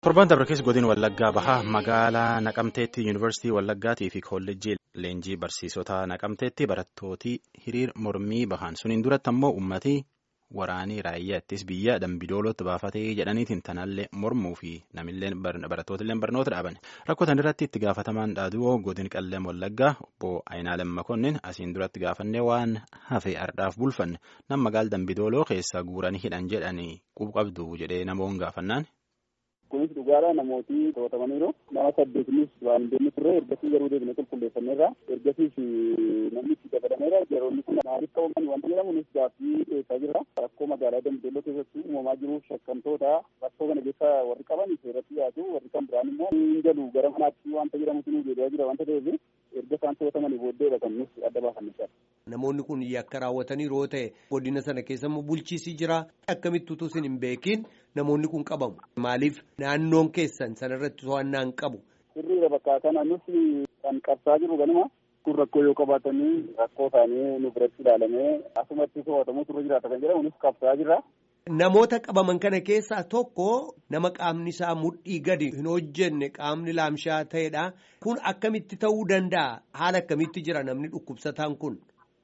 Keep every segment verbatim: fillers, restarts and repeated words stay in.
Torban dabre keessa godina Wallaggaa bahaa magaalaa Naqamteetti yuunivarsiitii Wallaggaatii fi kolleejjii leenjii barsiisota Naqamteetti barattooti hiriir mormii bahan suniin duratti ammoo uummatii waraanii raayyaa ittis biyya Dambidoolootti baafatee jedhaniitiin tanallee mormuu fi namilleen barattootillee barnoota dhaaban rakkotan irratti itti gaafatamaan dhaaduu godina Qellem Wallaggaa obbo Ayinaalem Makonnin asiin duratti gaafannee waan hafe ardhaaf bulfanne nam magaal Dambidooloo keessa guuranii hidhan jedhanii qubqabdu jedhee namoon gaafannaan. Kunis dhugaadhaa namooti to'atamaniiru. Nama saddeetinis waan deemni turre ergasii garuu deebinee qulqulleeffanneerra. Ergasiis namni itti dabalameera. Yeroonni kun maaliif qabaman wanta jedhamuunis gaaffii dhiyeessaa jirra. Rakkoo magaalaa Dambidooloo keessatti uumamaa jiruuf shakkamtoota rakkoo kana keessa warri qaban seeratti dhiyaatu warri kan biraan immoo hin galu gara manaatti wanta jedhamutu nu jedhaa jira wanta ta'eef erga isaan to'atamanii booddeedha kan nuti adda baafanne. Namoonni kun yakka raawwatanii yeroo ta'e godina sana keessa immoo bulchiisii jira. Akkamitti utuu isin hin beekin namoonni kun qabamu. Maaliif naannoon keessan sanarratti to'annaan qabu? Sirriidha bakka kana nuti kan qabsaa jiru ganuma kun rakkoo yoo qabaatanii rakkoo isaanii nu biratti ilaalamee asumatti to'atamuu turre jiraata kan jedhamu nus qabsaa jirra. Namoota qabaman kana keessaa tokko nama qaamni isaa mudhii gadi hin hojjenne qaamni laamshaa ta'edha. Kun akkamitti ta'uu danda'a? Haala akkamitti jira namni dhukkubsataan kun?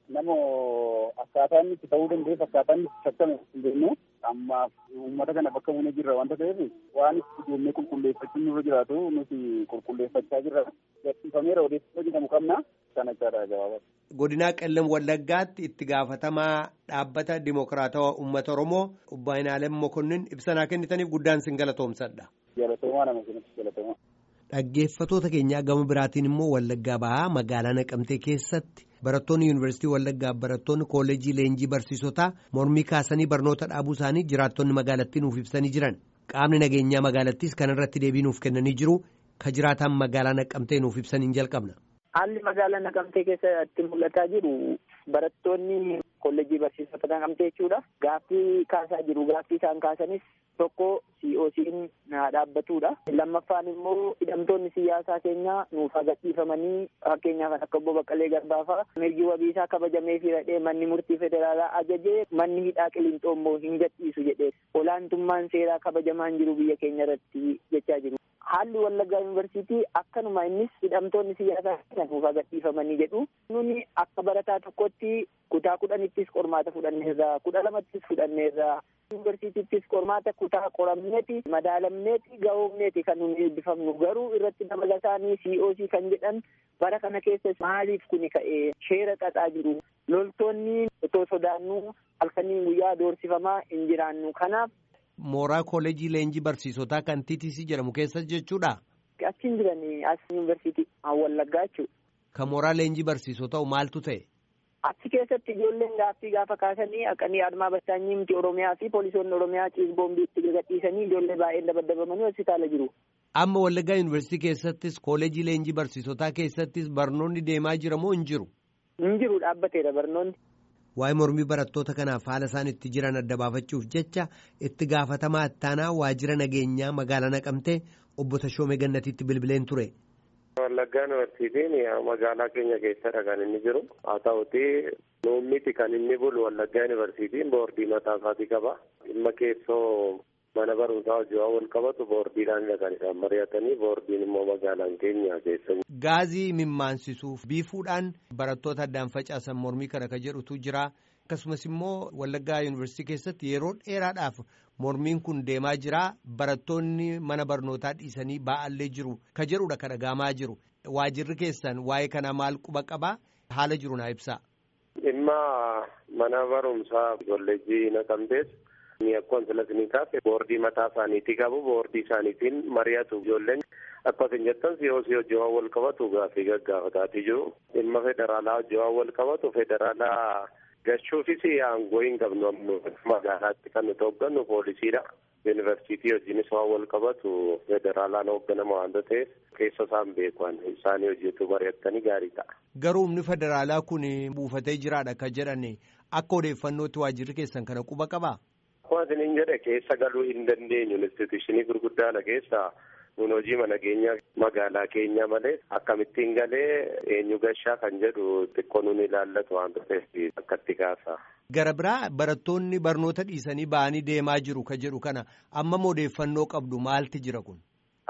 Namoo akkaataan itti ta'uu dandeessu akkaataan itti shakkame hin beeknu ammaaf uummata kana bakka buunee jirra wanta ta'eef waan itti deemnee qulqulleeffachuun nurra jiraatu nuti qulqulleeffachaa jirra. Gadhiifameera odeeffannoo jedhamu qabna kana jedhaa gabaabaa. Godinaa Qellem Wallaggaatti itti gaafatamaa dhaabbata Dimokiraatawaa Uummata Oromoo obbo Ayinaalem Mokonnin ibsanaa kennitaniif guddaan sin galatoomsadha. Galatoomaa nama sinis galatoomaa. Dhaggeeffattoota keenyaa gama biraatiin immoo Wallaggaa bahaa magaalaa Naqamtee keessatti barattoonni yuunivarsiitii Wallaggaa barattoonni kolleejjii leenjii barsiisotaa mormii kaasanii barnoota dhaabuu isaanii jiraattonni magaalattii nuuf ibsanii jiran qaamni nageenyaa magaalattiis kanarratti deebii nuuf kennanii jiru ka jiraataan magaalaa Naqamtee nuuf ibsaniin jalqabna. Haalli magaalaa Naqamtee keessatti mul'ataa jiru barattoonni kolleejjii barsiisota Naqamtee jechuudha. Gaaffii kaasaa jiru. Gaaffii isaan kaasanis tokko C O C'n dhaabbatudha. Lammaffaan immoo hidhamtoonni siyaasaa keenyaa nuuf gadhiifamanii fakkeenyaaf akka obbo Baqqalee Garbaa fa'a mirgi wabiisaa kabajamee fi radhee manni murtii federaalaa ajajee manni hidhaa Qiliinxoo immoo hin gadhiisu jedhee olaantummaan seeraa kabajamaan jiru biyya keenya irratti jechaa jiru. Haalli Wallaggaa yuunivarsiitii akkanuma innis hidhamtoonni siyaasaa nuuf gadhiifamanii jedhu. Nuni akka barataa tokkotti kutaa kudhanittis qormaata fudhanneerra kudha lamattis fudhanneerra yuunivarsiitiittis qormaata kutaa qoramneeti madaalamneeti gahoomneeti kan nuyi eebbifamnu garuu irratti dabalataanii C O C kan jedhan bara kana keessa maaliif kuni ka'ee sheera xaxaa jiru loltoonni otoo sodaannuu halkanii guyyaa doorsifamaa hin jiraannu kanaaf. Mooraa kolleejjii leenjii barsiisotaa kan T T C jedhamu keessa jechuudha. Achiin jiranii as yuunivarsiitii Wallaggaa jechuudha. Kan mooraa leenjii barsiisotaa maaltu ta'e? Achi keessatti ijoolleen gaaffii gaafa kaasanii haqanii Admaa Battaanyii miti Oromiyaa fi poolisoonni Oromiyaa ciis boombiitti gadhiisanii ijoollee baay'een dabaddabamanii hospitaala jiru. Amma Wallaggaa yuunivarsiitii keessattis kolleejjii leenjii barsiisotaa keessattis barnoonni deemaa jira moo hin jiru? Hin jiru dhaabbateera barnoonni. Waa'ee mormii barattoota kanaaf haala isaan itti jiran adda baafachuuf jecha itti gaafatamaa ittaanaa waajjira nageenyaa magaalaa Naqamtee obbo Tashoomee Gannatiitti bilbileen ture. Wallaggaa yuunivarsiitiin magaalaa keenya keessadha kan inni jiru. Haa ta'uti nuummiti kan inni bulu Wallaggaa yuunivarsiitiin boordii mataa isaatii qaba. Dhimma keessoo mana barumsaa hojii wal qabatu boordiidhaan kan isaan mari'atanii boordiin immoo magaalaan keenya keessa. Gaazii mimmansisuuf biifuudhaan barattoota addaan facaasan mormii kana kan jedhutu jira. Akkasumas immoo Wallaggaa yuunivarsiitii keessatti yeroo dheeraadhaaf mormiin kun deemaa jira. Barattoonni mana barnootaa dhiisanii ba'allee jiru ka jedhudha kan dhagahamaa jiru. Waajirri keessan waa'ee kana maal quba qabaa? Haala jiru naa ibsaa. Dhimma mana barumsaa kolleejjii Naqamtees. Ni akkuma filatanii kaase boordii mataa isaaniitii qabu boordii isaaniitiin mari'atu ijoolleen akkuma isin jettan C O C hojii wal qabatu gaaffii gaggaafataatii jiru. Dhimma federaalaa hojii wal qabatu federaalaa gachuufis aangoo hin qabnu magaalaatti kan nuti hooggannu poolisiidha. Yuunivarsiitii hojiinis waan wal qabatu federaalaan hoogganama waanta ta'eef keessa isaan beekan isaanii hojjetu mari'attanii gaarii ta'a. Garuu humni federaalaa kun buufatee jiraadha kan jedhan akka odeeffannootti waajjirri keessan kana quba qabaa? Akkuma isiniin jedhe keessa galuu hin dandeenyu instituushinii gurguddaadha keessa kun hojii mana keenya magaalaa keenya malee akkamittiin galee eenyu gashaa kan jedhu xiqqoo nuun ilaallatu waan ta'eef akkatti kaasa. Gara biraa barattoonni barnoota dhiisanii ba'anii deemaa jiru ka jedhu kana amma odeeffannoo qabdu maalti jira kun?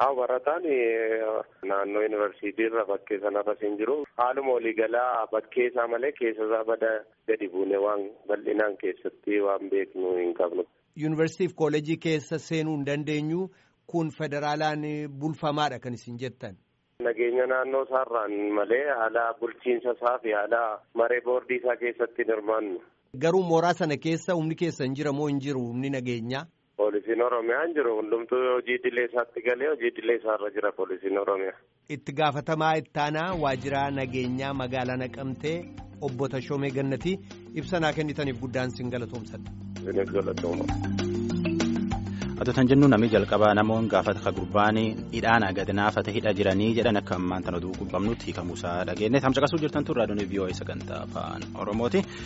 Haa barataan naannoo yuunivarsiitii irra bakkee sanarra siin jiru haaluma waliigalaa bakkee isaa malee keessa isaa bada gadi buune waan bal'inaan keessatti waan beeknu hin qabnu. Yuunivarsiitiif kooleejii keessa seenuu hin dandeenyu kun federaalaan bulfamaadha kan isin jettan. Nageenya naannoo isaarraan malee haala bulchiinsa isaa fi haala maree boordii isaa keessatti hirmaannu. Garuu mooraa sana keessa humni keessan jira moo hin jiru humni nageenyaa? Poolisiin Oromiyaa hin jiru hundumtuu hojii idilee isaatti galee hojii idilee isaarra jira poolisiin Oromiyaa. Itti gaafatamaa ittaanaa waajjira nageenyaa magaalaa Naqamtee obbo Tashoomee Gannatii ibsa naa kennitaniif guddaan sin galatoomsadha. Sinis galatooma. Atoo tan jennu namni jalqabaa namoonni gaafata ka gurbaanii hidhaan gadi naafate hidha jiranii jedhan akka ammaan tan oduu qubbamnutti hiikamuusaa dhageenye tamsaqasuu jirtan turraa doonii vii'oo'ee sagantaa afaan Oromooti.